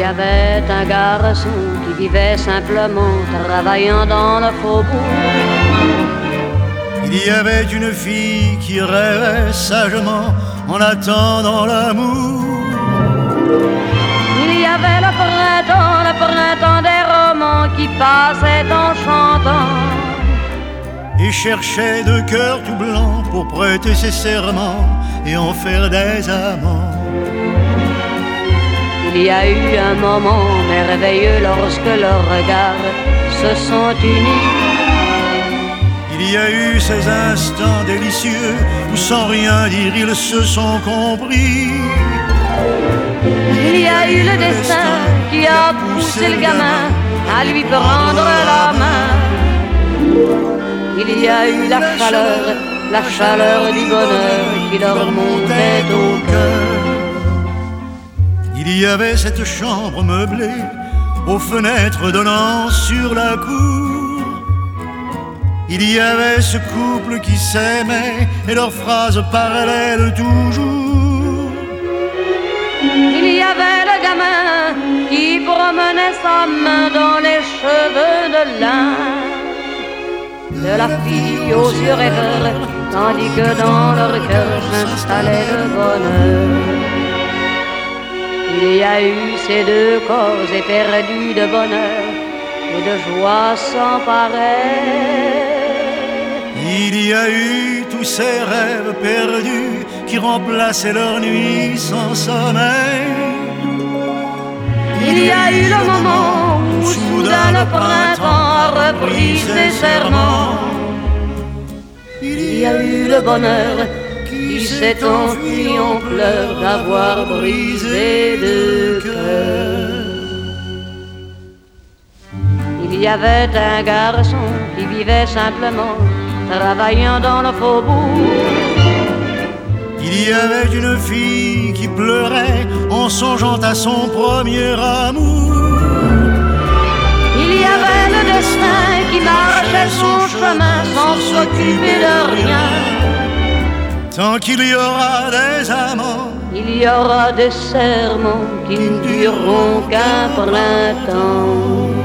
avait un garçon qui vivait simplement, travaillant dans le faubourg. Il y avait une fille qui rêvait sagement en attendant l'amour. Il y avait le printemps des romans qui passait en chantant. Et cherchait de cœur tout blanc pour prêter ses serments et en faire des amants. Il y a eu un moment merveilleux lorsque leurs regards se sont unis. Il y a eu ces instants délicieux où sans rien dire ils se sont compris. Il y a eu le destin qui a poussé le gamin à lui prendre la main. Il y a eu la chaleur du bonheur qui leur montait au cœur. Il y avait cette chambre meublée aux fenêtres donnant sur la cour. Il y avait ce couple qui s'aimait et leurs phrases parallèles toujours. Il y avait le gamin qui promenait sa main dans les cheveux de lin de la fille aux yeux rêveurs, tandis que dans leur cœur s'installait le bonheur. Il y a eu ces deux corps éperdus de bonheur et de joie sans pareil. Il y a eu tous ces rêves perdus qui remplaçaient leur nuit sans sommeil. Il y a eu le moment où soudain le printemps a repris ses serments. Il y a eu le bonheur qui s'est enfui en pleurs d'avoir brisé deux cœurs. Il y avait un garçon qui vivait simplement, travaillant dans le faubourg. Il y avait une fille qui pleurait en songeant à son premier amour. Il y avait le destin qui marchait son chemin sans s'occuper de rien. Tant qu'il y aura des amants, il y aura des serments qui ne dureront qu'un printemps.